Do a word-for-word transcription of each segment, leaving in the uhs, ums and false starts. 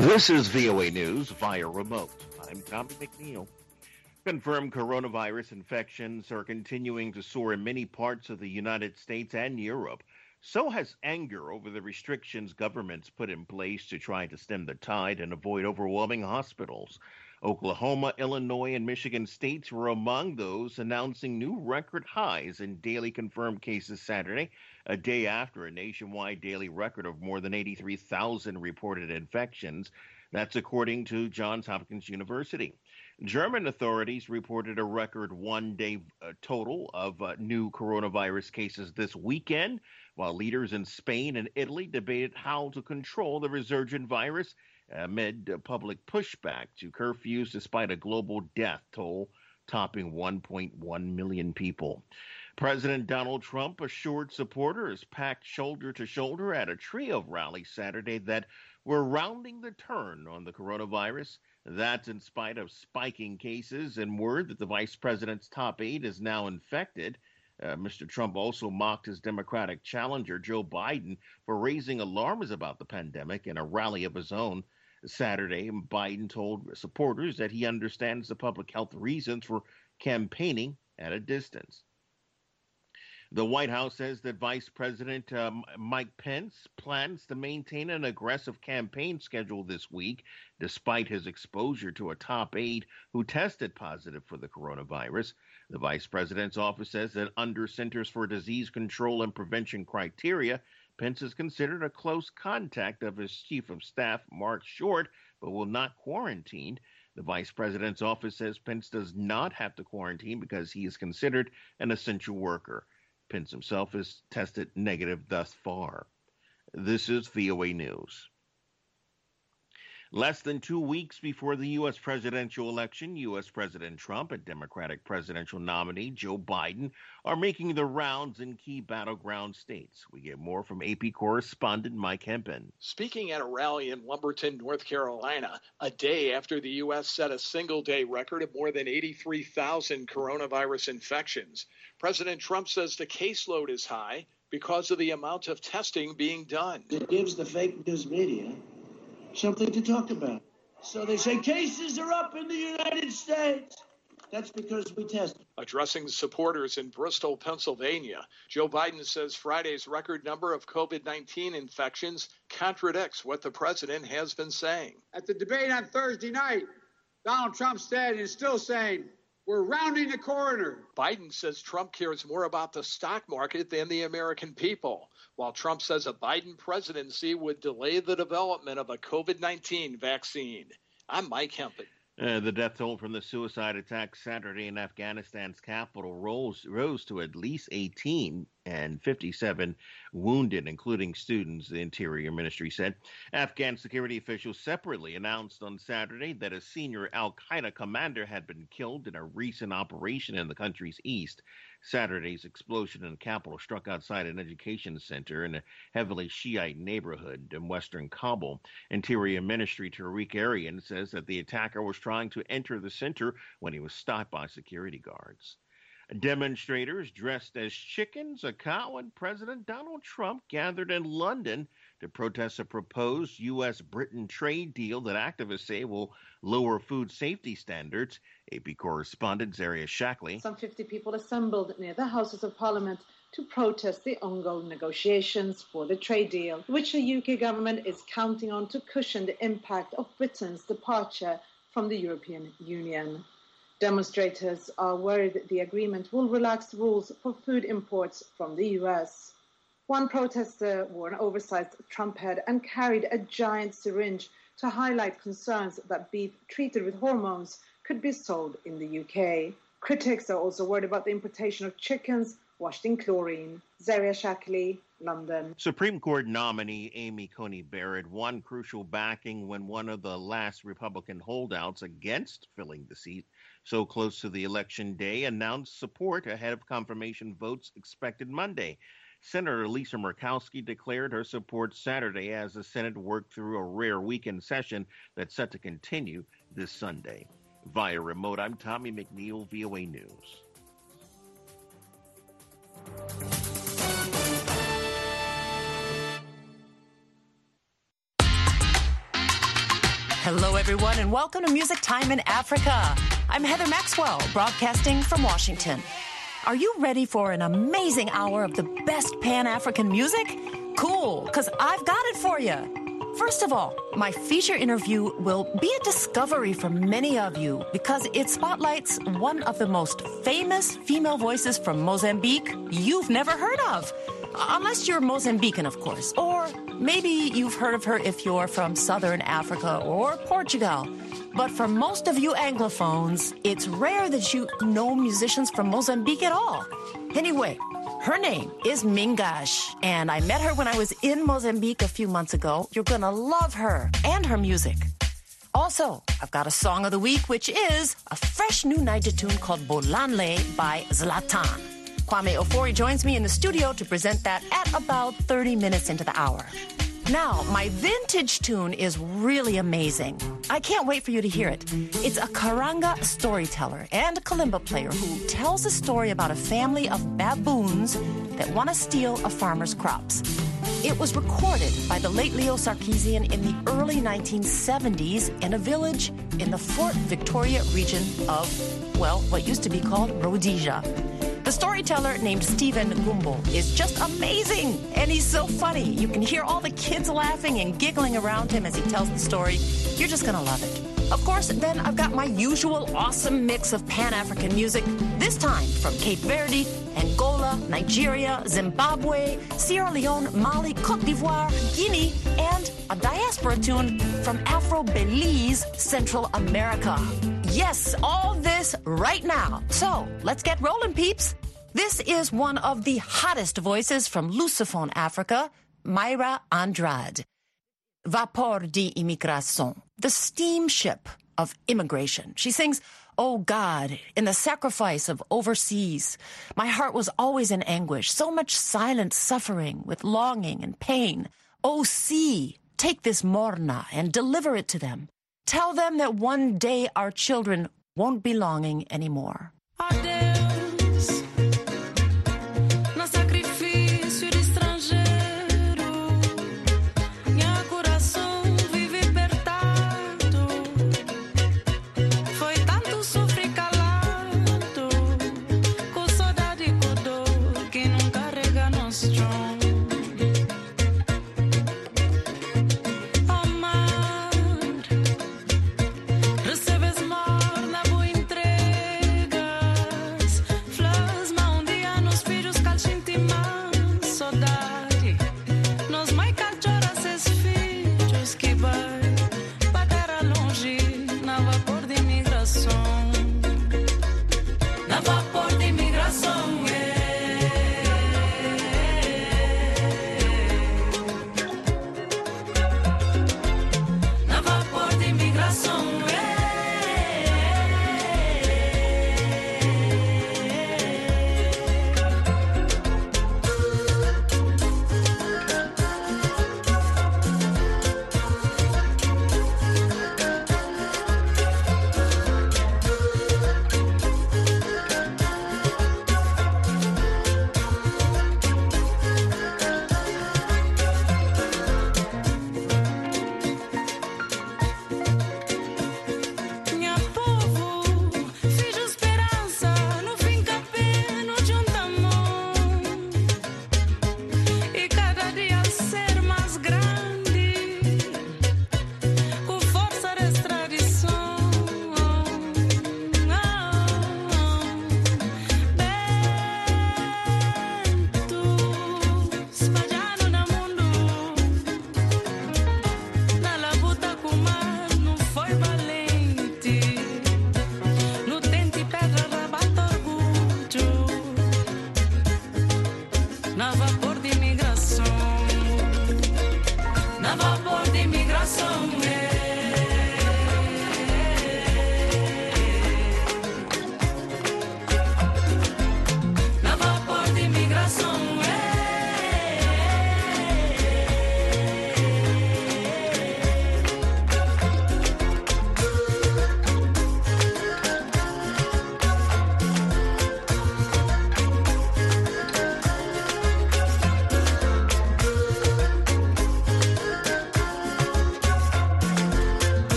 This is V O A News via remote. I'm Tommy McNeil. Confirmed coronavirus infections are continuing to soar in many parts of the United States and Europe. So has anger over the restrictions governments put in place to try to stem the tide and avoid overwhelming hospitals. Oklahoma, Illinois, and Michigan states were among those announcing new record highs in daily confirmed cases Saturday, a day after a nationwide daily record of more than eighty-three thousand reported infections. That's according to Johns Hopkins University. German authorities reported a record one-day uh, total of uh, new coronavirus cases this weekend, while leaders in Spain and Italy debated how to control the resurgent virus amid uh, public pushback to curfews despite a global death toll topping one point one million people. President Donald Trump assured supporters packed shoulder to shoulder at a trio of rallies Saturday that we're rounding the turn on the coronavirus. That's in spite of spiking cases and word that the vice president's top aide is now infected. Uh, Mister Trump also mocked his Democratic challenger, Joe Biden, for raising alarms about the pandemic in a rally of his own. Saturday, Biden told supporters that he understands the public health reasons for campaigning at a distance. The White House says that Vice President um, Mike Pence plans to maintain an aggressive campaign schedule this week, despite his exposure to a top aide who tested positive for the coronavirus. The vice president's office says that under Centers for Disease Control and Prevention criteria, Pence is considered a close contact of his chief of staff, Mark Short, but will not quarantine. The vice president's office says Pence does not have to quarantine because he is considered an essential worker. Pence himself has tested negative thus far. This is V O A News. Less than two weeks before the U S presidential election, U S President Trump and Democratic presidential nominee Joe Biden are making the rounds in key battleground states. We get more from A P correspondent Mike Hempen. Speaking at a rally in Lumberton, North Carolina, a day after the U S set a single-day record of more than eighty-three thousand coronavirus infections, President Trump says the caseload is high because of the amount of testing being done. It gives the fake news media something to talk about. So they say cases are up in the United States. That's because we tested. Addressing supporters in Bristol, Pennsylvania, Joe Biden says Friday's record number of COVID nineteen infections contradicts what the president has been saying. At the debate on Thursday night, Donald Trump said and is still saying, we're rounding the corner. Biden says Trump cares more about the stock market than the American people, while Trump says a Biden presidency would delay the development of a COVID nineteen vaccine. I'm Mike Hempen. Uh, the death toll from the suicide attack Saturday in Afghanistan's capital rose, rose to at least eighteen and fifty-seven wounded, including students, the Interior Ministry said. Afghan security officials separately announced on Saturday that a senior al-Qaeda commander had been killed in a recent operation in the country's east. Saturday's explosion in the capital struck outside an education center in a heavily Shiite neighborhood in western Kabul. Interior Ministry Tariq Arian says that the attacker was trying to enter the center when he was stopped by security guards. Demonstrators dressed as chickens, a cow, and President Donald Trump gathered in London to protest a proposed U S Britain trade deal that activists say will lower food safety standards. A P correspondent Zaria Shackley. Some fifty people assembled near the Houses of Parliament to protest the ongoing negotiations for the trade deal, which the U K government is counting on to cushion the impact of Britain's departure from the European Union. Demonstrators are worried that the agreement will relax rules for food imports from the U S. One protester wore an oversized Trump head and carried a giant syringe to highlight concerns that beef treated with hormones could be sold in the U K. Critics are also worried about the importation of chickens washed in chlorine. Zaria Shackley, London. Supreme Court nominee Amy Coney Barrett won crucial backing when one of the last Republican holdouts against filling the seat so close to the election day announced support ahead of confirmation votes expected Monday. Senator Lisa Murkowski declared her support Saturday as the Senate worked through a rare weekend session that's set to continue this Sunday. Via remote, I'm Tommy McNeil, V O A News. Hello, everyone, and welcome to Music Time in Africa. I'm Heather Maxwell, broadcasting from Washington. Are you ready for an amazing hour of the best Pan-African music? Cool, because I've got it for you. First of all, my feature interview will be a discovery for many of you because it spotlights one of the most famous female voices from Mozambique you've never heard of. Unless you're Mozambican, of course. Or maybe you've heard of her if you're from Southern Africa or Portugal. But for most of you Anglophones, it's rare that you know musicians from Mozambique at all. Anyway, her name is Mingash, and I met her when I was in Mozambique a few months ago. You're gonna love her and her music. Also, I've got a song of the week, which is a fresh new Niger tune called Bolanle by Zlatan. Kwame Ofori joins me in the studio to present that at about thirty minutes into the hour. Now, my vintage tune is really amazing. I can't wait for you to hear it. It's a Karanga storyteller and a kalimba player who tells a story about a family of baboons that want to steal a farmer's crops. It was recorded by the late Leo Sarkeesian in the early nineteen seventies in a village in the Fort Victoria region of, well, what used to be called Rhodesia. The storyteller, named Stephen Gumbo, is just amazing, and he's so funny. You can hear all the kids laughing and giggling around him as he tells the story. You're just gonna love it. Of course, then I've got my usual awesome mix of Pan-African music, this time from Cape Verde, Angola, Nigeria, Zimbabwe, Sierra Leone, Mali, Cote d'Ivoire, Guinea, and a diaspora tune from Afro-Belize, Central America. Yes, all this right now. So, let's get rolling, peeps. This is one of the hottest voices from Lusophone Africa, Mayra Andrade. Vapor de Imigração, the steamship of immigration. She sings, "Oh God, in the sacrifice of overseas, my heart was always in anguish, so much silent suffering with longing and pain. Oh sea, take this morna and deliver it to them. Tell them that one day our children won't be longing anymore." Adeus, no sacrifício de estrangeiro, meu coração vive apertado. Foi tanto sofrer calado, com saudade e com dor que não carrega no strong. Recebes morna boa entrega.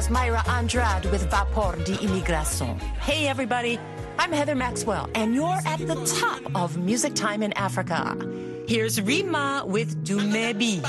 was Mayra Andrade with Vapor de Imigración. Hey, everybody. I'm Heather Maxwell, and you're at the top of Music Time in Africa. Here's Rima with Dumebi.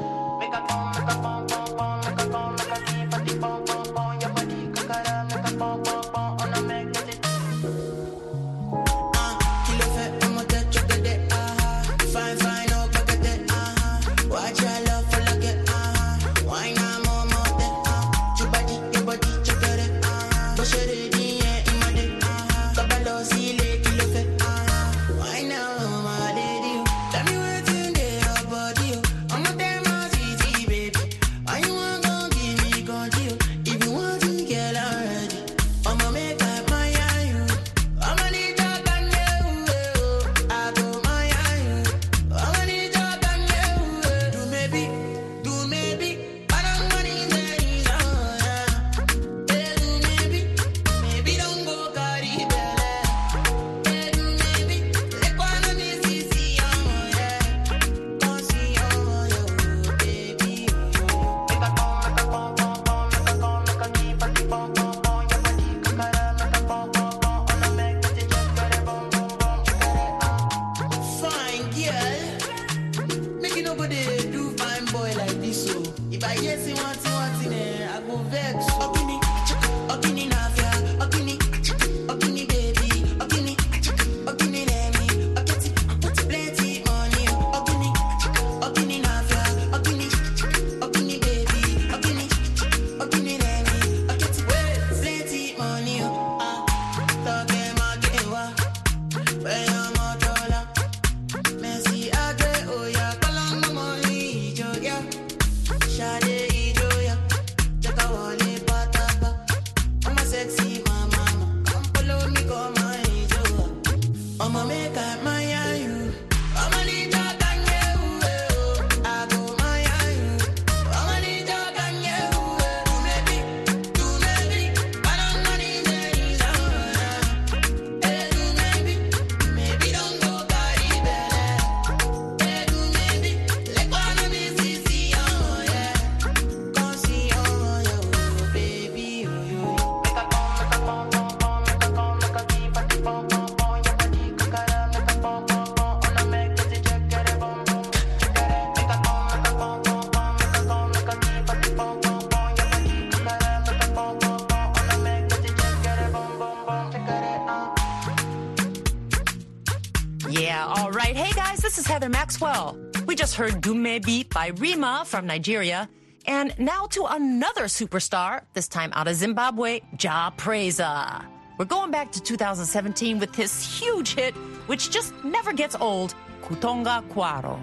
Heather Maxwell. We just heard Dumebi by Rima from Nigeria. And now to another superstar, this time out of Zimbabwe, Jah Prayzah. We're going back to two thousand seventeen with his huge hit, which just never gets old, Kutonga Kwaro.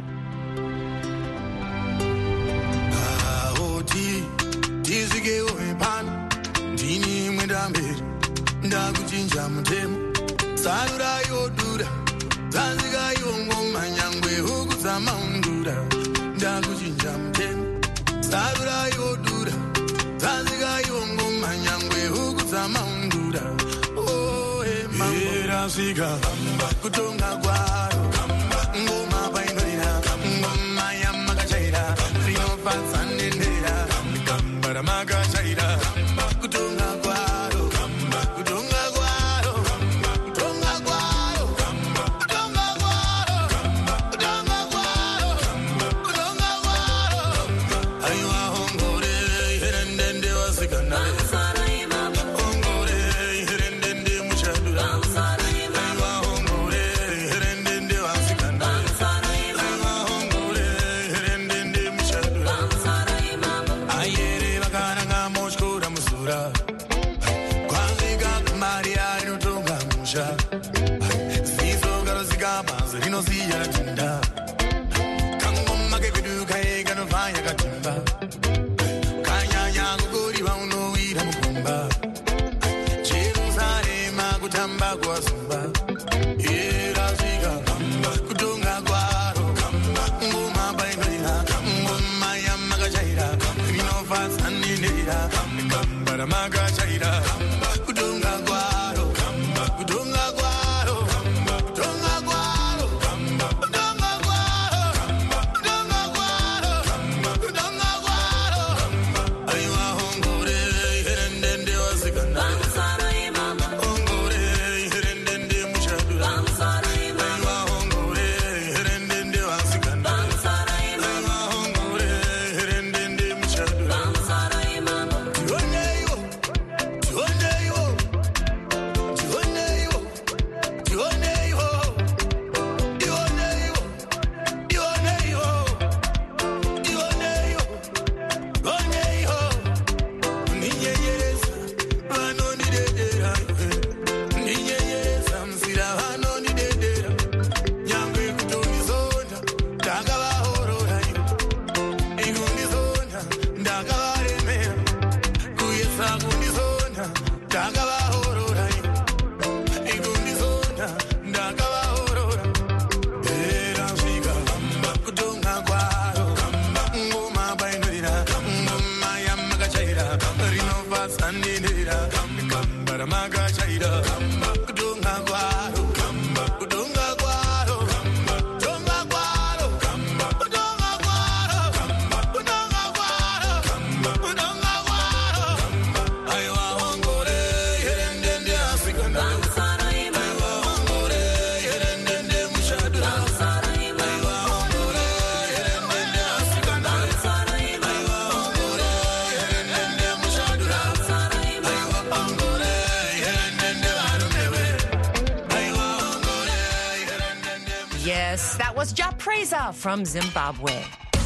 Zanziga yongoma nyangwe hukuzama undura ndakuchinja mtemo Sarura yodura Zanziga yongoma nyangwe hukuzama undura Oh hey mambo Erasika kutonga kwaro ngoma baindoira ngoma ya makachaira Rino fatsande ndera kambara makachaira kutonga kwaro kutonga kwaro kutonga kwaro Kutonga kwaro, kutonga kwaro, kutonga kwaro. Yes, that was Ja Preza from Zimbabwe.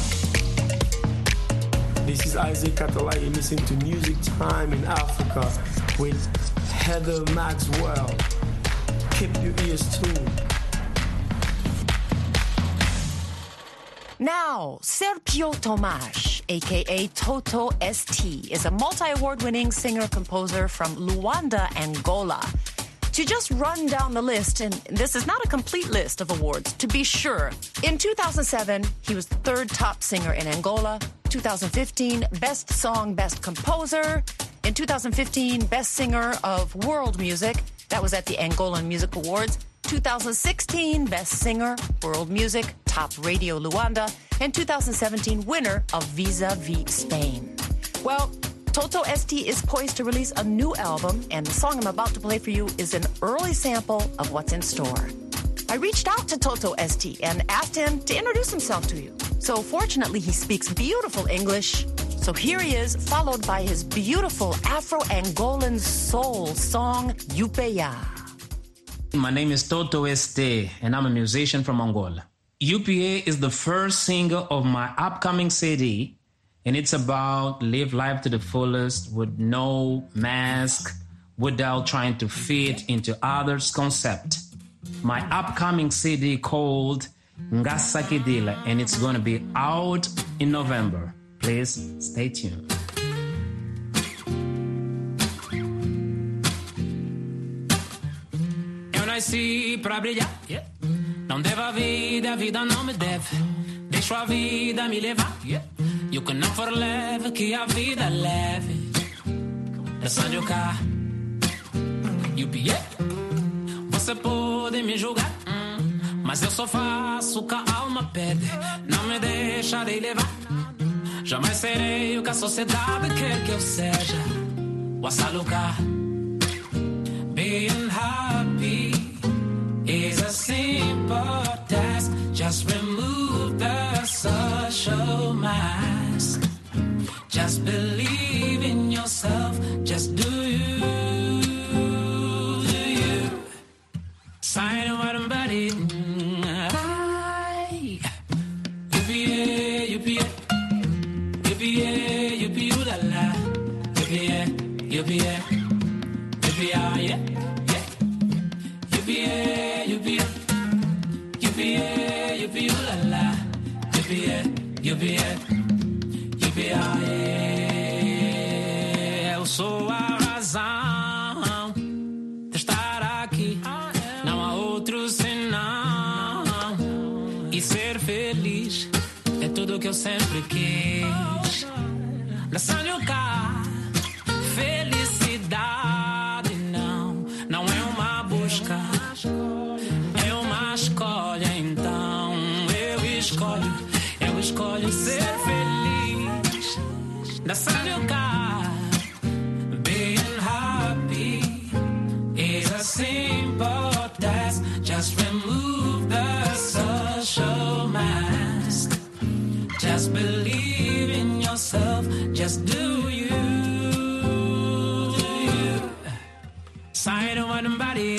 This is Isaac Catalai. You're listening to Music Time in Africa with Heather Maxwell. Keep your ears tuned. Now, Sergio Tomas, a k a. Toto S T, is a multi-award-winning singer-composer from Luanda, Angola. To just run down the list, and this is not a complete list of awards, to be sure. In two thousand seven, he was the third top singer in Angola. two thousand fifteen, Best Song, Best Composer. In two thousand fifteen, Best Singer of World Music. That was at the Angolan Music Awards. two thousand sixteen, Best Singer, World Music, Top Radio Luanda. And two thousand seventeen, winner of Vis-a-Vis Spain. Well, Toto S T is poised to release a new album, and the song I'm about to play for you is an early sample of what's in store. I reached out to Toto S T and asked him to introduce himself to you. So fortunately, he speaks beautiful English. So here he is, followed by his beautiful Afro-Angolan soul song, Upeya. My name is Toto S T, and I'm a musician from Angola. U P A is the first single of my upcoming C D, and it's about live life to the fullest with no mask, without trying to fit into others' concept. My upcoming C D called Ngasakidila, and it's going to be out in November. Please stay tuned. Eu nasci pra brilhar, yeah. Não devo a vida, a vida não me deve. Deixo a vida me levar, yeah. E o que não for leve, que a vida leve. Dançando o carro, U P A. Você pode me julgar, hum, mas eu só faço o que a alma pede. Não me deixarei levar. Jamais serei o que a sociedade quer que eu seja. O assalucar. Being happy is a simple task. Just remove the social mask. Just believe in yourself. Just do you. Do you. Sign of what I'm buddy. U P A, U P A. U P A, U P A, ooh la la. U P A, U P A. U P A, yeah, yeah. U P A, U P A. U P A, U P A, ooh la la. U P A, U P A. U P A, yeah. Eu sou a razão de estar aqui. Não há outro senão. E ser feliz é tudo que eu sempre quis. Dançando cá, felicidade não, não é uma busca, é uma escolha. Então eu escolho, eu escolho ser feliz. Dançando cá, being happy is a simple task. Just remove the social mask. Just believe in yourself. Just do you. Do you. Sign of one body.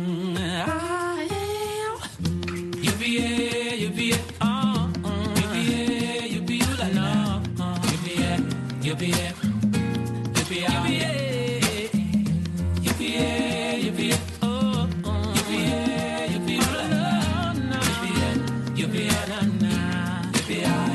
U P A, U P A, oh, U P A, U P A, la la, U P A, U P A, U P A, U P A, U P A, oh, U P A, U P A, la la, U P A, la la, U P A.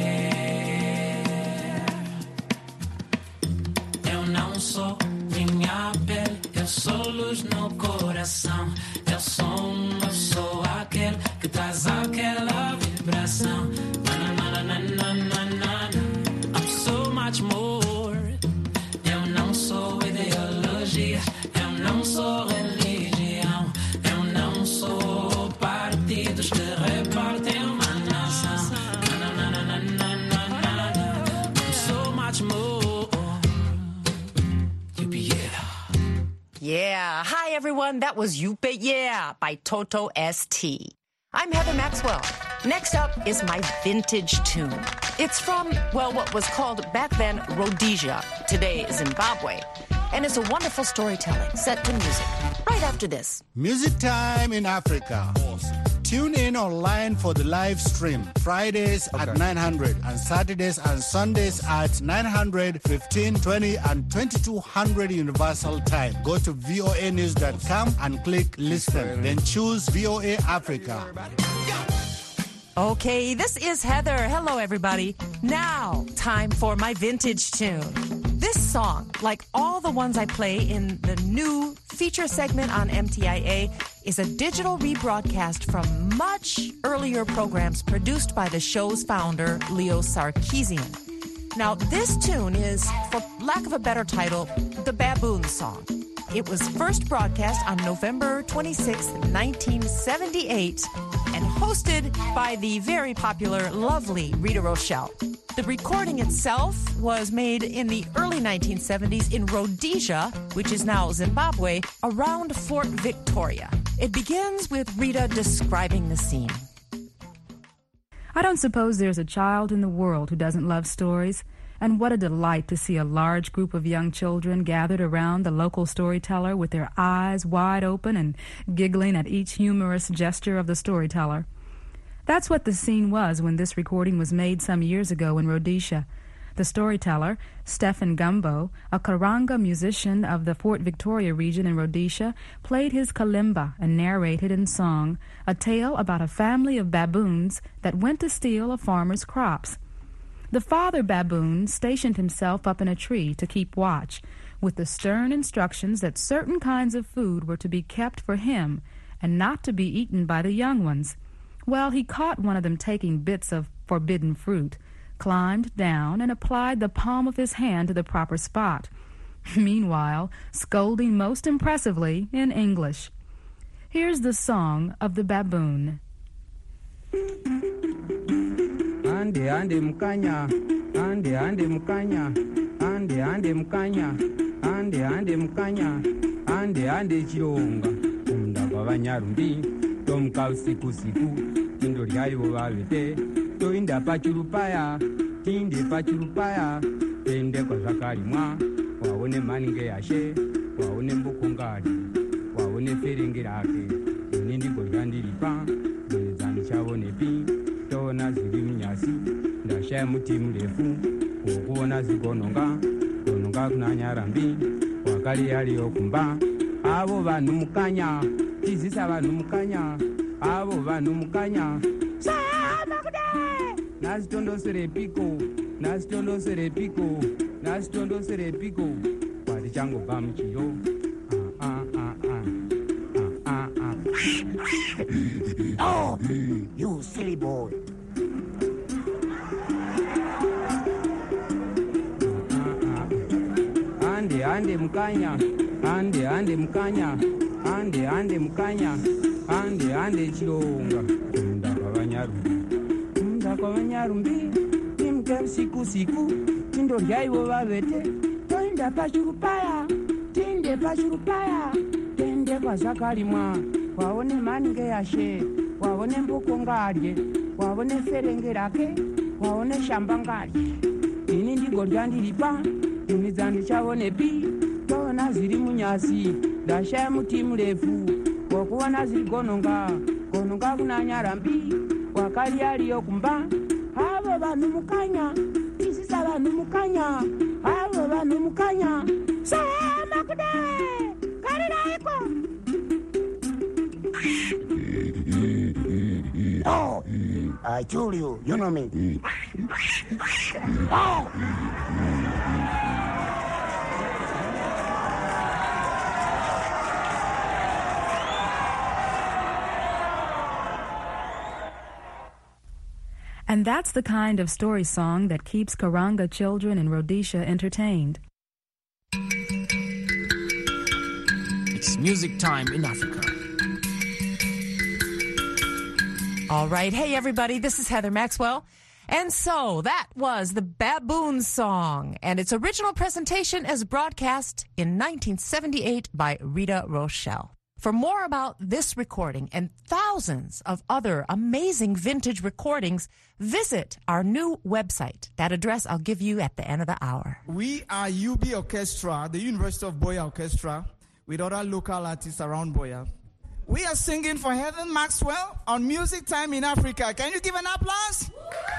Eu não sou minha pele, eu sou luz no coração. Eu sou um, eu sou aquele que traz aquela vibração. Na, na, na, na, na, na, na. I'm so much more. Eu não sou ideologia, eu não sou religião, eu não sou partidos que repartem uma nação. Na, na, na, na, na, na, na, na. I'm so much more. U P A. Yeah. Hi, everyone. That was Upe Yeah by Toto S T. I'm Heather Maxwell. Next up is my vintage tune. It's from, well, what was called back then Rhodesia, today Zimbabwe. And it's a wonderful storytelling set to music. Right after this. Music Time in Africa. Tune in online for the live stream. Fridays okay. at nine hundred and Saturdays and Sundays at nine hundred, fifteen, twenty and twenty-two hundred Universal Time. Go to V O A news dot com and click listen. Then choose V O A Africa. Okay, this is Heather. Hello, everybody. Now, time for my vintage tune. This song, like all the ones I play in the new feature segment on M T I A, is a digital rebroadcast from much earlier programs produced by the show's founder, Leo Sarkeesian. Now, this tune is, for lack of a better title, the Baboon Song. It was first broadcast on November twenty-sixth, nineteen seventy-eight, and hosted by the very popular, lovely Rita Rochelle. The recording itself was made in the early nineteen seventies in Rhodesia, which is now Zimbabwe, around Fort Victoria. It begins with Rita describing the scene. I don't suppose there's a child in the world who doesn't love stories. And what a delight to see a large group of young children gathered around the local storyteller with their eyes wide open and giggling at each humorous gesture of the storyteller. That's what the scene was when this recording was made some years ago in Rhodesia. The storyteller, Stephen Gumbo, a Karanga musician of the Fort Victoria region in Rhodesia, played his kalimba and narrated in song a tale about a family of baboons that went to steal a farmer's crops. The father baboon stationed himself up in a tree to keep watch, with the stern instructions that certain kinds of food were to be kept for him and not to be eaten by the young ones. Well, he caught one of them taking bits of forbidden fruit, climbed down, and applied the palm of his hand to the proper spot, meanwhile scolding most impressively in English. Here's the song of the baboon. Ande ande mukanya, ande ande mukanya, ande ande mukanya, ande ande mukanya, ande ande chironga, kumda kwa Banyarumbi, tomka usiku siku, tindo lyaliwo babete, toinda pachurupaya, tinde pachurupaya, tende kwa Zakarimwa, waone maninge yashe, waone mbukungari, waone ferengirake, nindi golyandiripa, nezani chabone pi. Tona ziri mnyasi, ndashaya muti mrefu, ukuona zigononga, gononga kuna Nyarambi, wakali yaliyo kumba, abo vanhu mukanya, tizisa vanhu mukanya, abo vanhu mukanya, sama kude! Nasitondosere piko, nasitondosere piko, nasitondosere piko, kwati chango ba mchiro, ah ah ah ah, ah ah ah. Oh, you silly boy. Ande ande mukanya, ande ande mukanya, ande ande mukanya, ande ande chironga, kumda kwa Banyarumbi, kumda kwa Banyarumbi, timke siku siku, tindo lyaiwo babete, toinda pachurupaya, tinde pachurupaya, tende kwa Zakarimwa, waone maninge yashe, waone mbukongarye, waone ferengerake, waone shambangarye, ini ndigo lyandiripa, imizandi chabone pi, tona ziri munyasi, ndashaya muti mrefu, wakuona ziri gononga, gononga kuna Nyarambi, wakali yaliyo kumba, abo vanhu mukanya, tisisa vanhu mukanya, abo vanhu mukanya, sama kude, kariraiko. Oh, I told you, you know me. Oh! And that's the kind of story song that keeps Karanga children in Rhodesia entertained. It's music time in Africa. All right. Hey, everybody. This is Heather Maxwell. And so that was the Baboon Song and its original presentation as broadcast in nineteen seventy-eight by Rita Rochelle. For more about this recording and thousands of other amazing vintage recordings, visit our new website. That address I'll give you at the end of the hour. We are U B Orchestra, the University of Buea Orchestra, with other local artists around Buea. We are singing for Heather Maxwell on Music Time in Africa. Can you give an applause?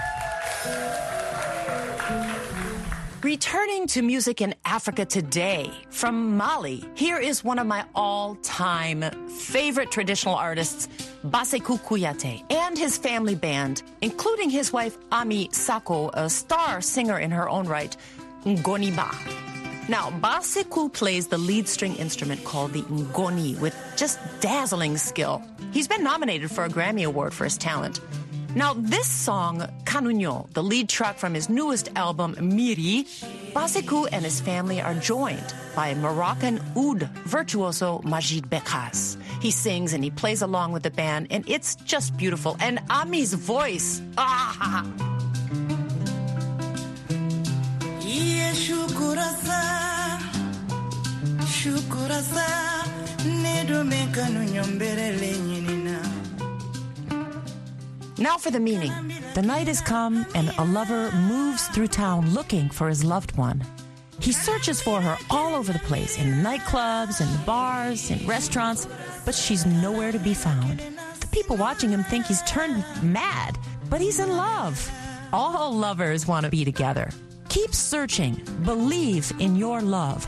Returning to music in Africa today, from Mali, here is one of my all-time favorite traditional artists, Basekou Kouyate, and his family band, including his wife, Ami Sako, a star singer in her own right, Ngoniba. Now, Basekou plays the lead string instrument called the ngoni with just dazzling skill. He's been nominated for a Grammy Award for his talent. Now, this song, Kanunyo, the lead track from his newest album, Miri, Basekou and his family are joined by Moroccan oud virtuoso Majid Bekas. He sings and he plays along with the band, and it's just beautiful. And Ami's voice, ah! Yeah, shukurasa, shukurasa, nedo mekanu nyombere lenyinina. Now for the meaning. The night has come and a lover moves through town looking for his loved one. He searches for her all over the place, in the nightclubs, in the bars, in restaurants, but she's nowhere to be found. The people watching him think he's turned mad, but he's in love. All lovers want to be together. Keep searching. Believe in your love.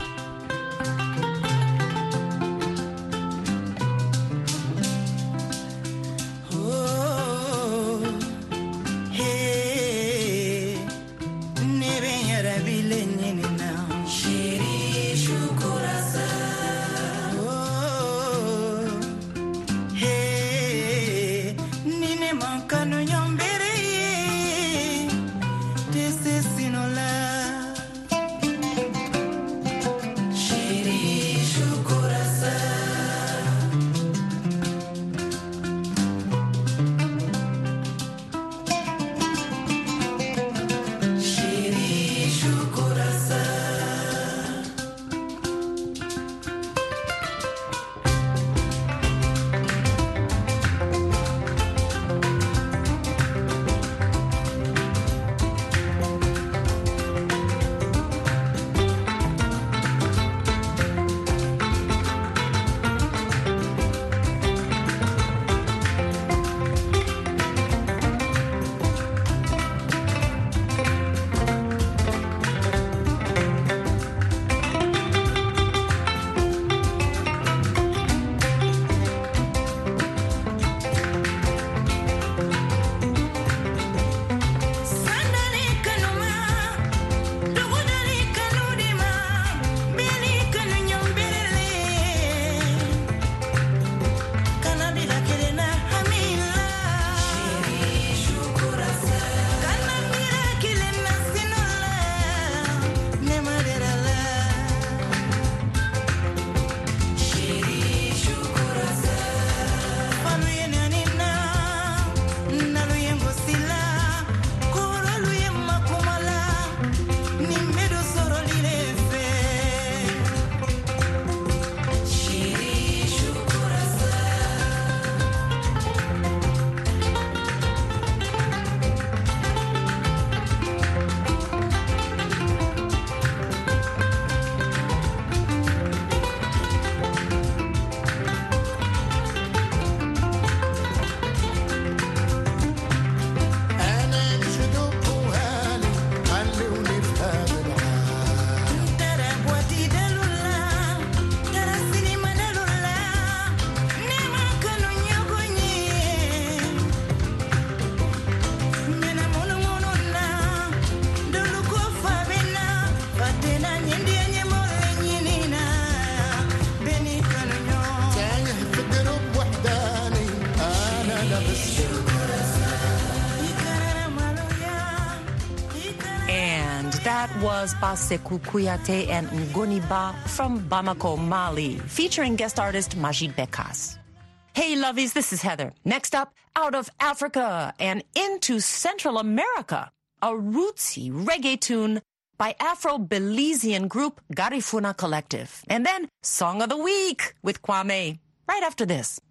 That was Basekou Kouyate and Ngoniba from Bamako, Mali, featuring guest artist Majid Bekas. Hey, lovies, this is Heather. Next up, out of Africa and into Central America, a rootsy reggae tune by Afro-Belizean group Garifuna Collective. And then Song of the Week with Kwame, right after this.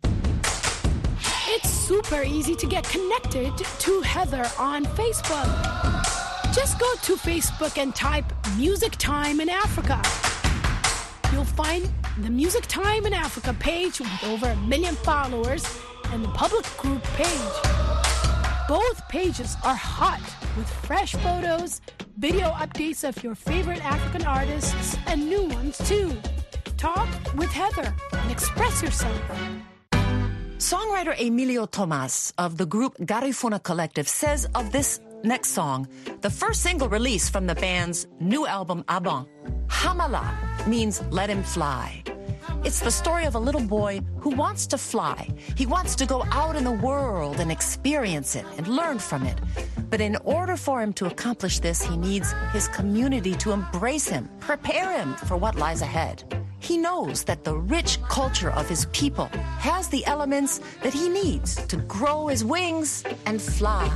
It's super easy to get connected to Heather on Facebook. Just go to Facebook and type Music Time in Africa. you'll find the Music Time in Africa page with over a million followers and the public group page. Both pages are hot with fresh photos, video updates of your favorite African artists, and new ones too. Talk with Heather and express yourself. Songwriter Emilio Tomas of the group Garifuna Collective says of this next song, the first single released from the band's new album, Abon, Hamala means let him fly. It's the story of a little boy who wants to fly. He wants to go out in the world and experience it and learn from it. But in order for him to accomplish this, he needs his community to embrace him, prepare him for what lies ahead. He knows that the rich culture of his people has the elements that he needs to grow his wings and fly.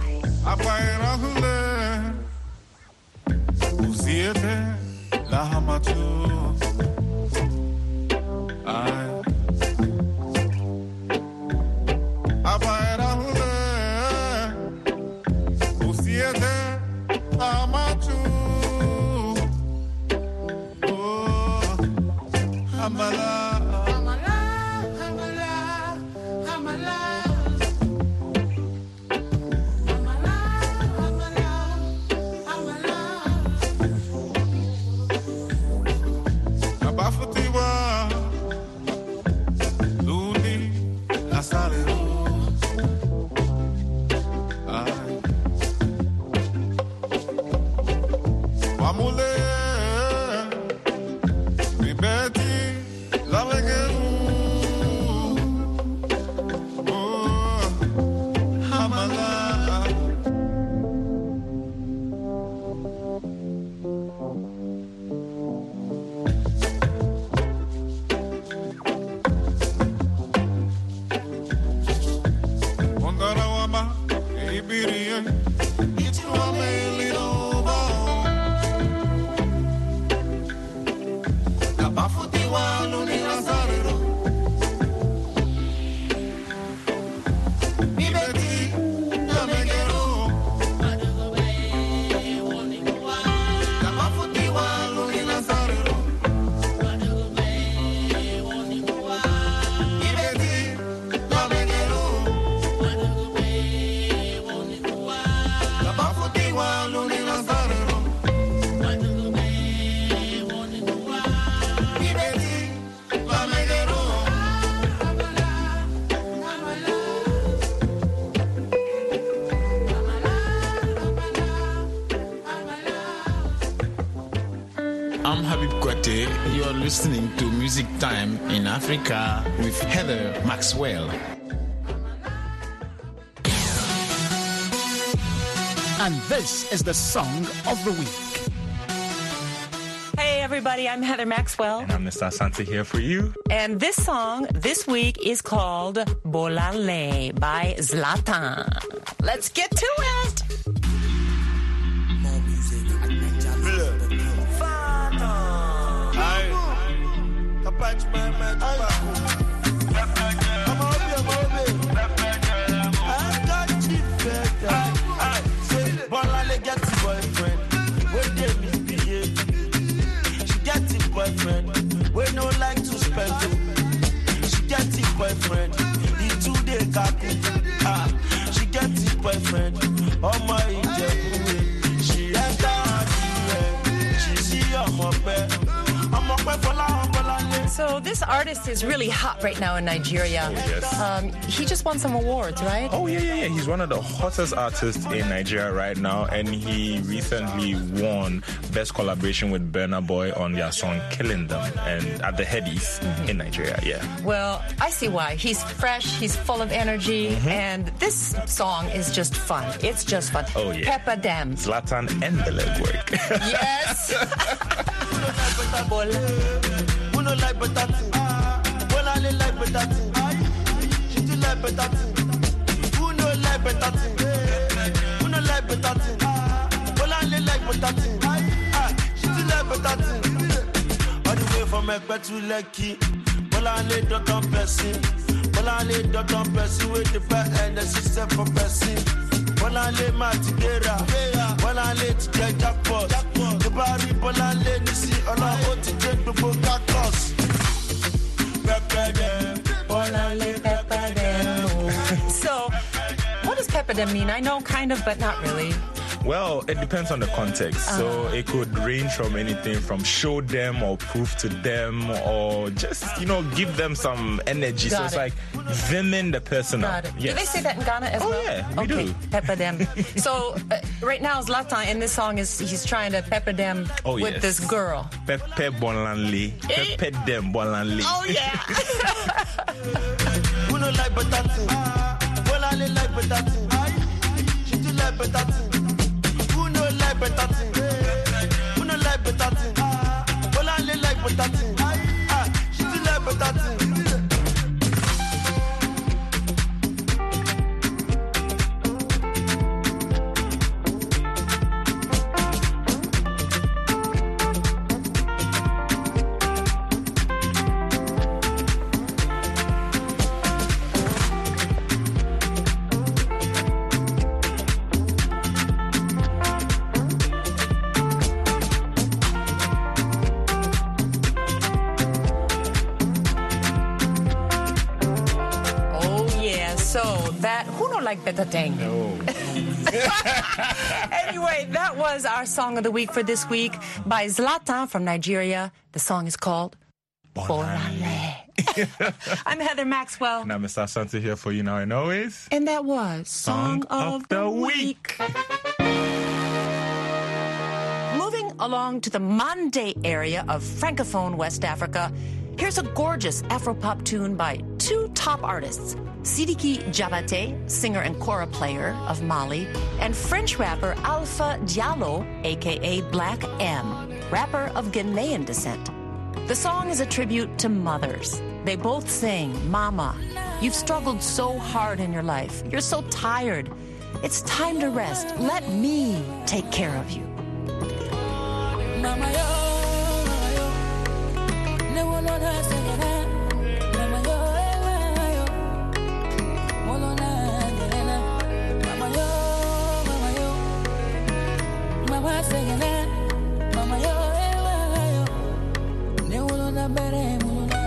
I'm Habib Kwate. You're listening to Music Time in Africa with Heather Maxwell. And this is the Song of the Week. Hey everybody, I'm Heather Maxwell. And I'm Mister Asante here for you. And this song this week is called Bolale by Zlatan. Let's get to it. More music at Bolale get a boyfriend, where they misbehave. She get a boyfriend, we no like to spend it. She get a boyfriend, he two day kaku. Ah, she get a boyfriend, oh my Ijebu. She enter her D M, she see I'm up there. I'm up there for long. So this artist is really hot right now in Nigeria. Oh, yes. Um, he just won some awards, right? Oh, yeah, yeah, yeah. He's one of the hottest artists in Nigeria right now, and he recently won Best Collaboration with Burna Boy on their song Killing Them, and at the Headies mm-hmm. in Nigeria, yeah. Well, I see why. He's fresh, he's full of energy, mm-hmm. and this song is just fun. It's just fun. Oh, yeah. Pepper Dam. Zlatan and the legwork. Yes. Who no like better thing? Bolale like better thing. She do like better thing. Who no like better thing? Who no like better thing? Bolale like better thing. She do like better thing. All the way from Ekpe to Lekki. Bolale dot on person. Bolale dot on person with the back and the system for person. Bolale Matigera. Bolale Bolanle to get jackpot. The body Bolanle, you see, all I want to get the book cactus. Pepper them, Bolanle, pepper them. So, what does pepper them mean? I know kind of, but not really. Well, it depends on the context. Uh-huh. So it could range from anything from show them or prove to them or just, you know, give them some energy. Got so it's it. like viming the person Got up. it. Yes. Do they say that in Ghana as Oh, well? yeah, we okay. do. Pepper them. So, uh, right now, Zlatan in this song is he's trying to pepper them Oh, with yes. this girl. Pepe Bolanle. Pepe them Bolanle. Oh, yeah. Who no like batatu? Bolanle like batatu. She do like batatu. Who no like batatu? Who no like batatu? Bolanle like batatu. Ah, she do like batatu. Like better thing. No. Anyway, that was our song of the week for this week by Zlatan from Nigeria. The song is called Bolanle. I'm Heather Maxwell. And I'm Mister Asante here for you now and always. And that was Song, song of, of the, the week. week. Moving along to the Mande area of Francophone West Africa, here's a gorgeous Afropop tune by two top artists, Sidiki Diabaté, singer and kora player of Mali, and French rapper Alpha Diallo, a k a. Black M, rapper of Ghanaian descent. The song is a tribute to mothers. They both sing, Mama, you've struggled so hard in your life. You're so tired. It's time to rest. Let me take care of you. Mama, yo, mama, yo. Ne wolo na segera. Mama, yo, mama, yo. Wolo na segera. Mama, yo, mama, yo. Mama segera. Mama, yo, mama, yo. Ne wolo na bere, wolo na.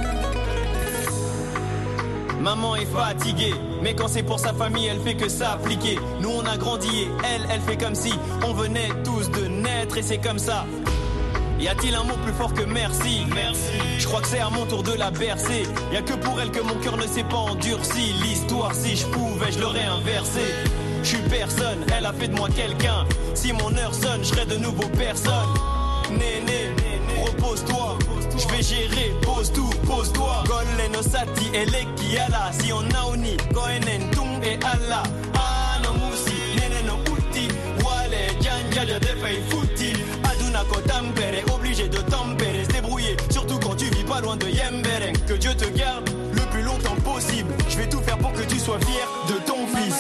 Maman est fatiguée, mais quand c'est pour sa famille, elle fait que s'appliquer. Nous on a grandi et elle, elle fait comme si on venait tous de naître et c'est comme ça. Y a-t-il un mot plus fort que merci? Merci. Je crois que c'est à mon tour de la bercer. Y a que pour elle que mon cœur ne s'est pas endurci. L'histoire, si je pouvais, je l'aurais inversé. Je suis personne, elle a fait de moi quelqu'un. Si mon heure sonne, je serai de nouveau personne. Néné, repose-toi. Je vais gérer, pose tout, pose-toi. Golle no sati, ele qui ala. Si on a uni, goenen tung et ala. Ah no musi, nene no uti. Wale, janja, ja de fei fouti. Aduna ko tampere, obligé de tempérer, se débrouiller. Surtout quand tu vis pas loin de Yemberen. Que Dieu te garde le plus longtemps possible. Je vais tout faire pour que tu sois fier de ton fils.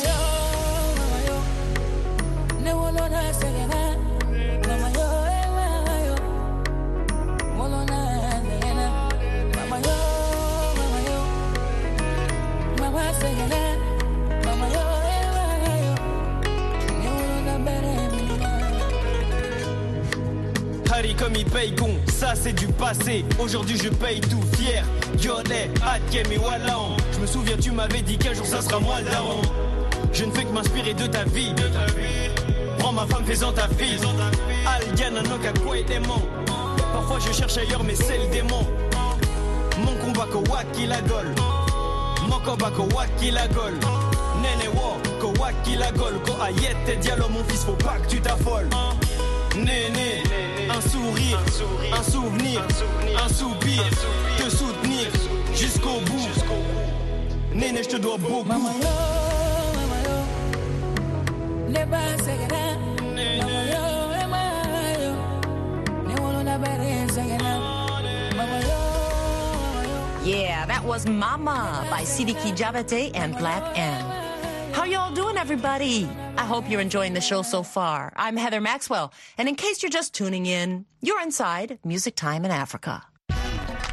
Harry comme il paye con, ça c'est du passé. Aujourd'hui je paye tout fier. Yolé, Atkem et Wallan. Je me souviens tu m'avais dit qu'un jour ça sera moi le daron. Je ne fais que m'inspirer de ta vie. Prends ma femme, fais-en ta fille. Algana noka quoi et démon. Parfois je cherche ailleurs mais c'est le démon. Mon combat ko waki la gol. Mon combat ko waki la gol. Nene wo ko waki la gol. Ko ayette dialogue mon fils faut pas que tu t'affoles. Néné, un sourire, un souvenir, un soupir, te soutenir jusqu'au bout. Néné, je te dois beaucoup. Mama yo, mama yo, ne ba segera. Mama yo, mama yo, ne wolo na bere segera. Mama yo. Yeah, that was Mama by Sidiki Diabaté and Black M. How y'all doing, everybody? I hope you're enjoying the show so far. I'm Heather Maxwell, and in case you're just tuning in, you're inside Music Time in Africa.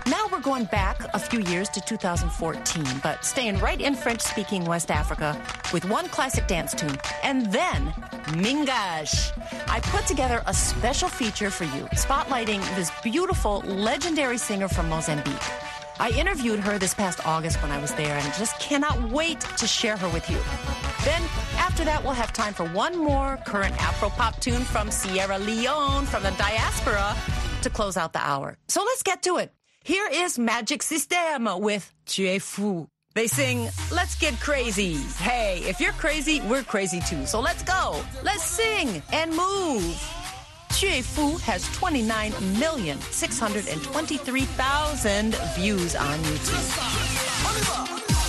Now we're going back a few years to two thousand fourteen, but staying right in French-speaking West Africa with one classic dance tune, and then Mingash. I put together a special feature for you, spotlighting this beautiful, legendary singer from Mozambique. I interviewed her this past August when I was there, and just cannot wait to share her with you. Then, after that, we'll have time for one more current Afro-pop tune from Sierra Leone, from the diaspora, to close out the hour. So let's get to it. Here is Magic System with Tu es fou. They sing, let's get crazy. Hey, if you're crazy, we're crazy too. So let's go. Let's sing and move. Tu es fou has twenty-nine million six hundred twenty-three thousand views on YouTube.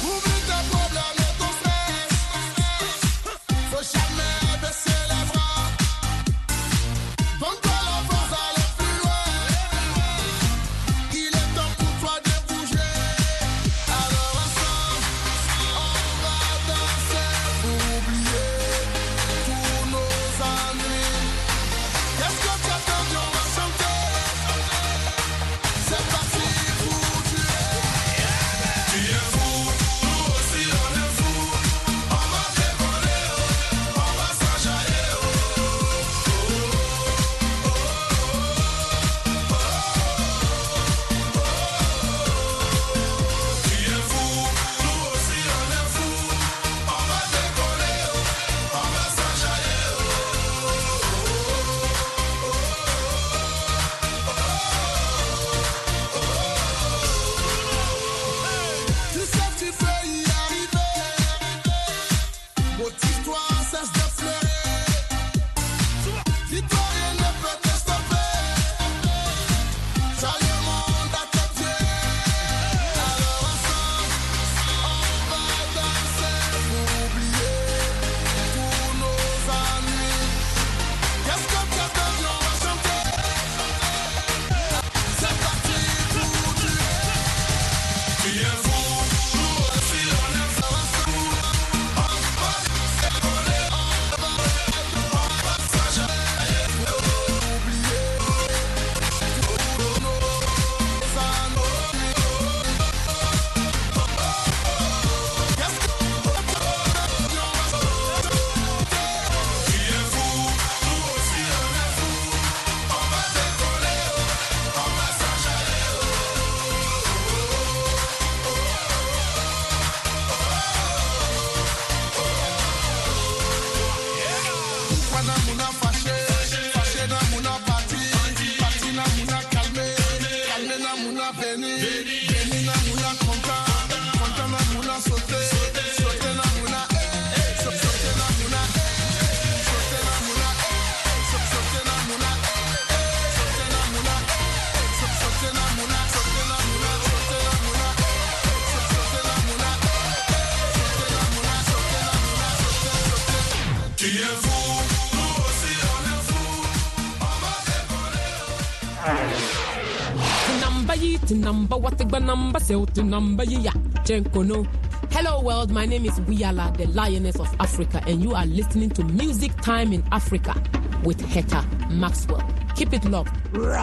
Hello world, my name is Wiyala, the Lioness of Africa, and you are listening to Music Time in Africa with Heta Maxwell. Keep it locked.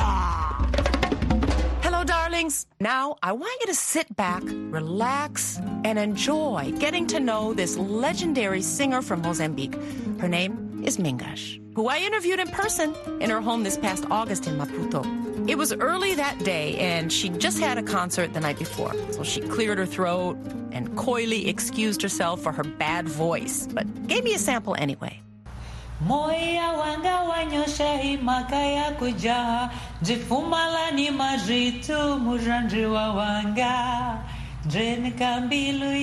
Hello, darlings. Now, I want you to sit back, relax, and enjoy getting to know this legendary singer from Mozambique. Her name is Mingash, who I interviewed in person in her home this past August in Maputo. It was early that day, and she just had a concert the night before, so she cleared her throat and coyly excused herself for her bad voice, but gave me a sample anyway. Moya wanga wanyosha imakaya kujaha jifumala ni majitu mujandri wa wanga dren kambilu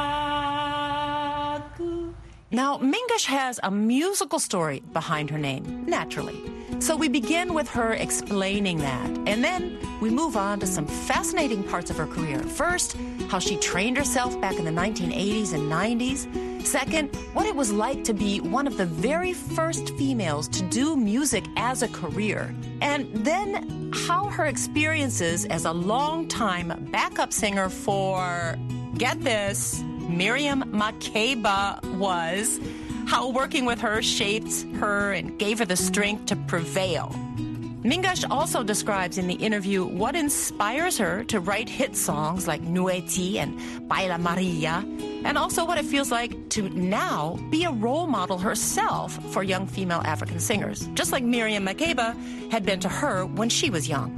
yaku. Now, Mingash has a musical story behind her name, naturally. So we begin with her explaining that, and then we move on to some fascinating parts of her career. First, how she trained herself back in the nineteen eighties and nineties. Second, what it was like to be one of the very first females to do music as a career. And then how her experiences as a long-time backup singer for, get this, Miriam Makeba was, how working with her shaped her and gave her the strength to prevail. Mingash also describes in the interview what inspires her to write hit songs like Nueti and Baila Maria, and also what it feels like to now be a role model herself for young female African singers, just like Miriam Makeba had been to her when she was young.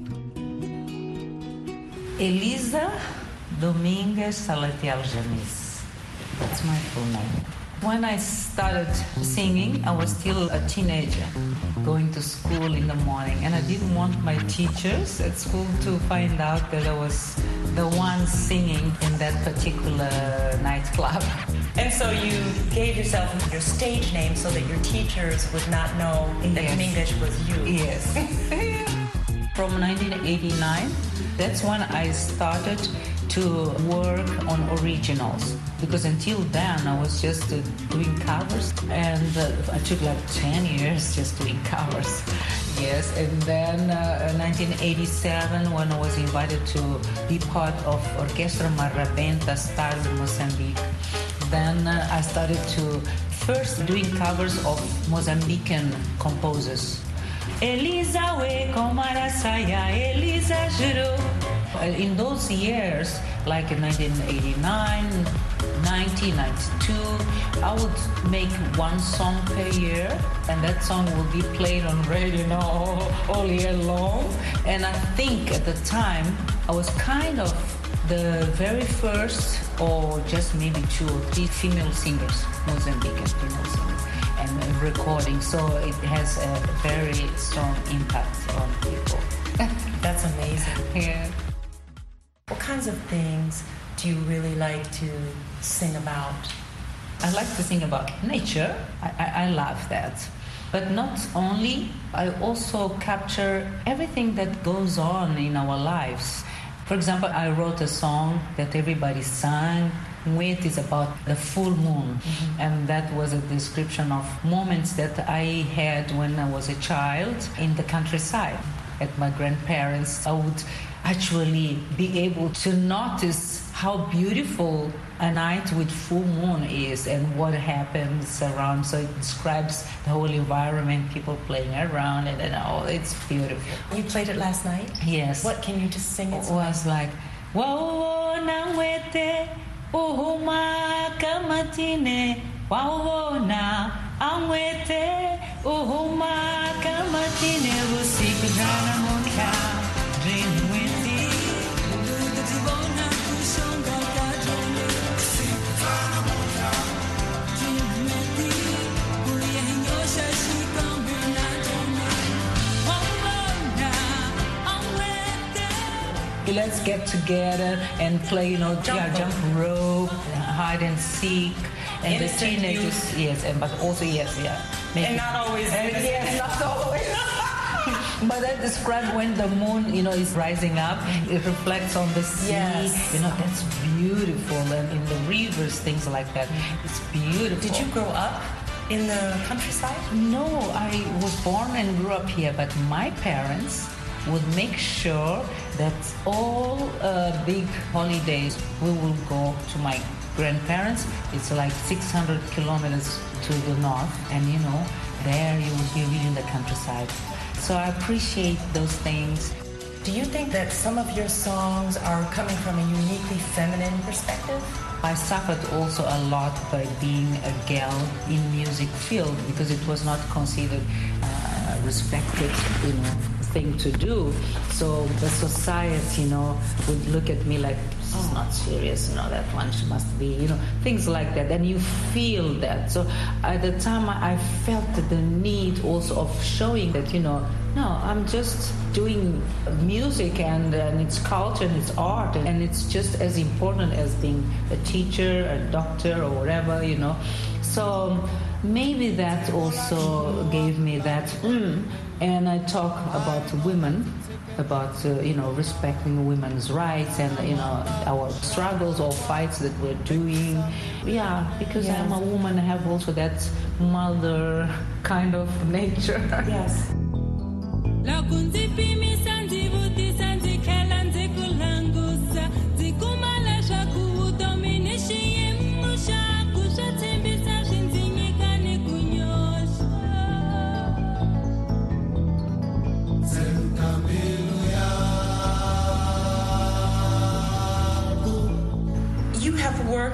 Elisa Domingues Salatiel Janis. That's my full name. When I started singing, I was still a teenager, going to school in the morning, and I didn't want my teachers at school to find out that I was the one singing in that particular nightclub. And so you gave yourself your stage name so that your teachers would not know that Yes. Mingash was you. Yes. From nineteen eighty-nine, that's when I started to work on originals, because until then I was just uh, doing covers, and uh, I took like ten years just doing covers. Yes, and then uh, nineteen eighty-seven, when I was invited to be part of Orquestra Marrabenta Stars in Mozambique, then uh, I started to first doing covers of Mozambican composers. Elisa we komarasaya, Elisa juro. In those years, like in nineteen eighty-nine, nineteen ninety-two, I would make one song per year, and that song would be played on radio, you know, all, all year long. And I think at the time, I was kind of the very first, or just maybe two or three female singers, Mozambican female singers, and recording. So it has a very strong impact on people. That's amazing. Yeah. What kinds of things do you really like to sing about? I like to sing about nature. I, I, I love that. But not only, I also capture everything that goes on in our lives. For example, I wrote a song that everybody sang. It is about the full moon. Mm-hmm. And that was a description of moments that I had when I was a child in the countryside. At my grandparents, I would actually be able to notice how beautiful a night with full moon is and what happens around. So it describes the whole environment, people playing around, and then oh, it's beautiful. You played it last night? Yes. What can you just sing it? It was like, wow, nangwete, uhuma kamatine, wow, na angwete, uhuma kamatine, rusikujana monka, dream with let's get together and play, you know, jump, yeah, jump rope, hide and seek, and Innocent the teenagers, youth. yes, and but also yes, yeah, make And it- not always. and yes, not always. But I describe when the moon, you know, is rising up, it reflects on the sea. Yes. You know, that's beautiful, and in the rivers, things like that. It's beautiful. Did you grow up in the countryside? No, I was born and grew up here, but my parents would make sure that all uh, big holidays we will go to my grandparents. It's like six hundred kilometers to the north, and you know, there you will be really in the countryside. So I appreciate those things. Do you think that some of your songs are coming from a uniquely feminine perspective? I suffered also a lot by being a girl in music field because it was not considered uh, respected, you know, thing to do. So the society, you know, would look at me like, this is not serious, you know, that one she must be, you know, things like that. And you feel that. So at the time I felt the need also of showing that, you know, no, I'm just doing music and, and it's culture and it's art and it's just as important as being a teacher, a doctor or whatever, you know. So maybe that also gave me that, mm, and I talk about women, about, uh, you know, respecting women's rights and, you know, our struggles or fights that we're doing. Yeah, because Yes. I'm a woman, I have also that mother kind of nature. Yes.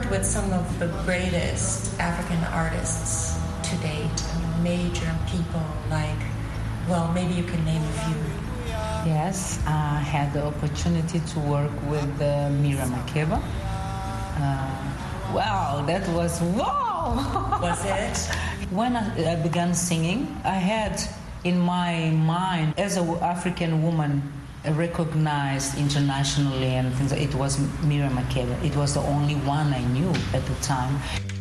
worked with some of the greatest African artists to date, major people like, well, maybe you can name a few. Yes, I had the opportunity to work with uh, Miriam Makeba. Uh, wow, that was wow! Was it? When I, I began singing, I had in my mind, as an African woman, recognized internationally, and things. It was Miriam Makeba. It was the only one I knew at the time.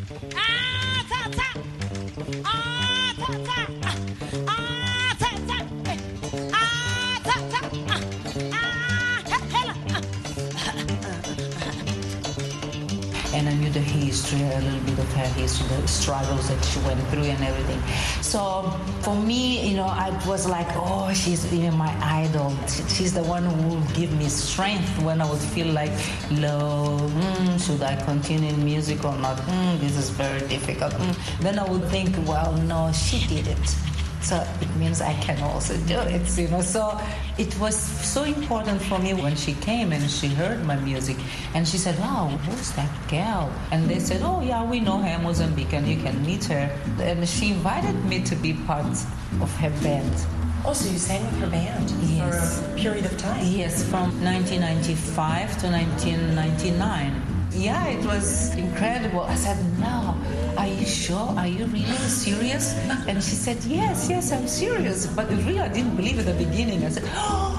And I knew the history, a little bit of her history, the struggles that she went through and everything. So for me, you know, I was like, oh, she's you know, my idol. She's the one who will give me strength when I would feel like low. Mm, should I continue in music or not? Mm, this is very difficult. Mm. Then I would think, well, no, she did it. So it means I can also do it, you know. So it was so important for me when she came and she heard my music. And she said, wow, who's that girl? And they said, oh, yeah, we know her, Mozambique, and you can meet her. And she invited me to be part of her band. Oh, so you sang with her band yes. for a period of time? Yes, from nineteen ninety-five to nineteen ninety-nine. Yeah, it was incredible. I said, no, are you sure? Are you really serious? And she said, yes, yes, I'm serious. But really, I didn't believe at the beginning. I said, oh.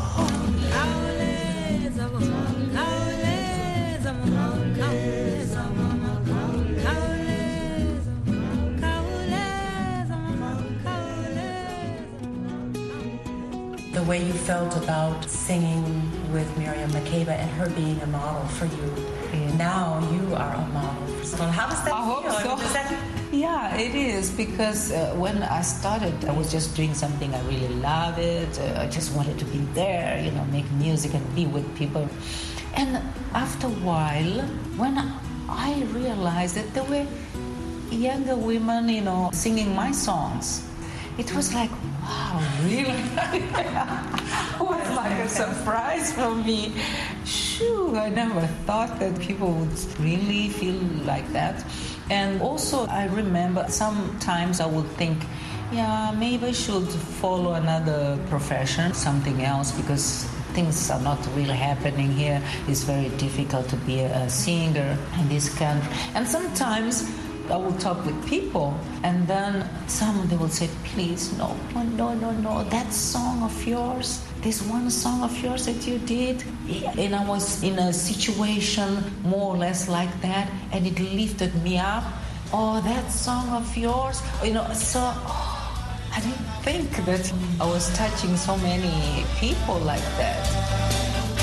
The way you felt about singing with Miriam Makeba and her being a model for you. Yeah. Now you are a model for someone. How does that I feel? hope so. Does that... Yeah, it is, because uh, when I started, I was just doing something I really loved it. Uh, I just wanted to be there, you know, make music and be with people. And after a while, when I realized that there were younger women, you know, singing my songs, it was like, wow, really? It was like a surprise for me. Shoo, I never thought that people would really feel like that. And also, I remember sometimes I would think, yeah, maybe I should follow another profession, something else, because things are not really happening here. It's very difficult to be a singer in this country. And sometimes I will talk with people, and then someone, they will say, please, no, no, no, no, that song of yours, this one song of yours that you did. And I was in a situation more or less like that, and it lifted me up. Oh, that song of yours, you know, so oh, I didn't think that I was touching so many people like that.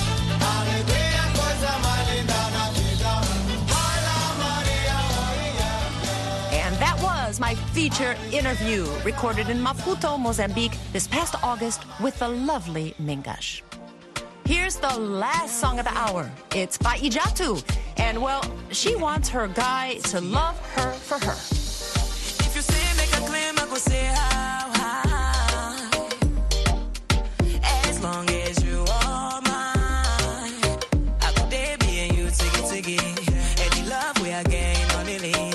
That was my feature interview recorded in Maputo, Mozambique this past August with the lovely Mingash. Here's the last song of the hour. It's by Ijatu. And, well, she wants her guy to love her for her. If you say make a claim, I go say how high. As long as you are mine, I go there being you, tiggy, tiggy. Any love we are gain on the lane.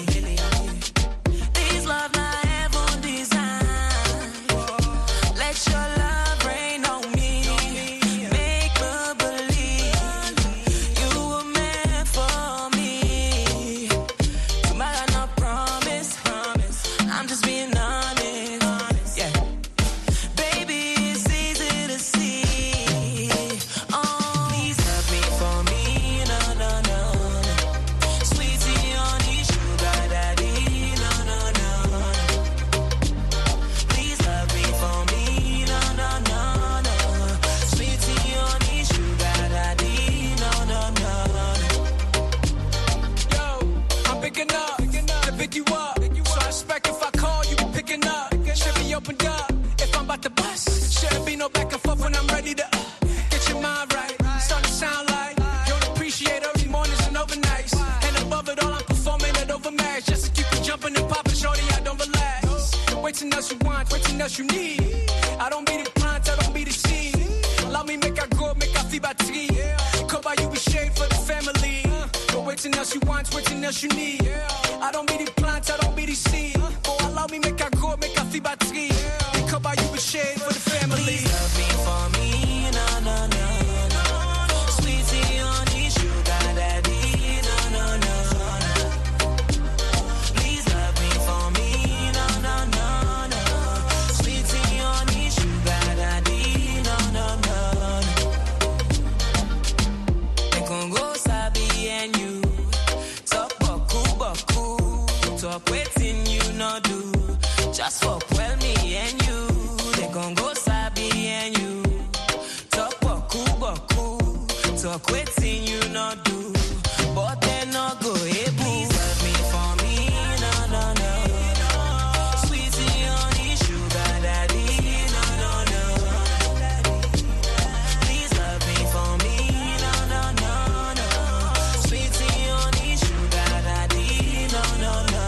Love not ever design. Let your love rain on me. Make me believe you were meant for me. Tomorrow, no promise. I'm just being honest. Yeah, baby, it's easy to see. Oh, please love me for me. No, no, no. Sweetie, honey, sugar daddy. No, no, no. Picking up, to pick you up. So I expect if I call, you be picking up. Should be opened up. If I'm about to bust, shouldn't be no back and forth when I'm ready to uh, get your mind right. Start to sound like you don't appreciate early mornings and overnights. And above it all, I'm performing at overmatch just to keep you jumping and popping, shorty. I don't relax. Waiting else you want, waiting else you need. I don't be the plant, I don't be the seed. Allow me make I grow, make I feel by tree. Come by you be shade for the family. But Waiting else you want, waiting else you need. I don't be the plant, I don't be the seed. Oh, allow me make I grow, make I feel battery. Think about you with shade for the family. Please love me for me, no, no, no. Sweetie, honey, sugar daddy, no, no, no. Please love me for me, no, no, no, no. Sweetie, honey, sugar daddy, no, no, no. The Congo Sabi and you talk boku boku, talk waiting you no do. Just fuck well me and you. The Congo Sabi and you talk boku boku, talk waiting you no do. But they no go able. Please love me for me, no, no, no. Sweetie, honey, sugar daddy, no, no, no. Please love me for me, no, no, no, no. Sweetie, honey, sugar daddy, no, no, no.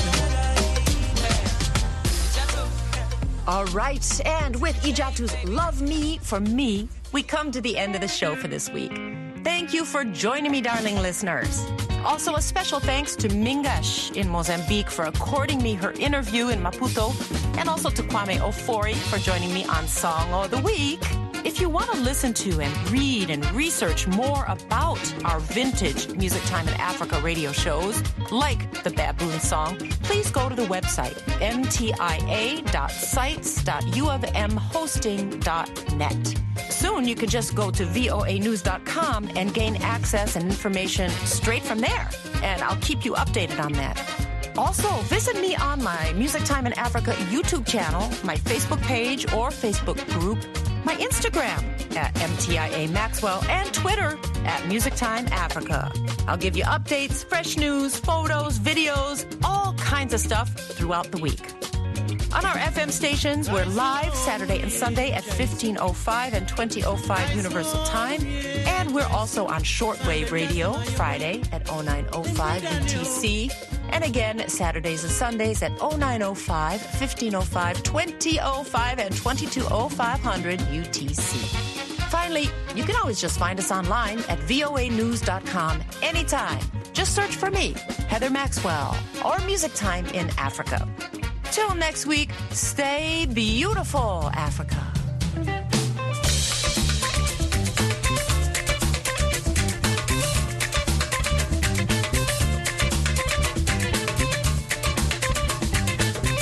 All right, and with Ijatu's Love Me for Me, we come to the end of the show for this week. Thank you for joining me, darling listeners. Also, a special thanks to Mingash in Mozambique for according me her interview in Maputo, and also to Kwame Ofori for joining me on Song of the Week. If you want to listen to and read and research more about our vintage Music Time in Africa radio shows, like the Baboon Song, please go to the website m t i a dot sites dot u of m hosting dot net. Soon you can just go to v o a news dot com and gain access and information straight from there. And I'll keep you updated on that. Also, visit me on my Music Time in Africa YouTube channel, my Facebook page or Facebook group, my Instagram at M T I A Maxwell, and Twitter at Music Time Africa. I'll give you updates, fresh news, photos, videos, all kinds of stuff throughout the week. On our F M stations, we're live Saturday and Sunday at fifteen oh five and twenty oh five Universal Time. And we're also on shortwave radio Friday at oh nine oh five U T C. And again, Saturdays and Sundays at oh nine oh five, fifteen oh five, twenty oh five, and twenty-two oh five hundred U T C. Finally, you can always just find us online at v o a news dot com anytime. Just search for me, Heather Maxwell, or Music Time in Africa. Till next week, stay beautiful, Africa.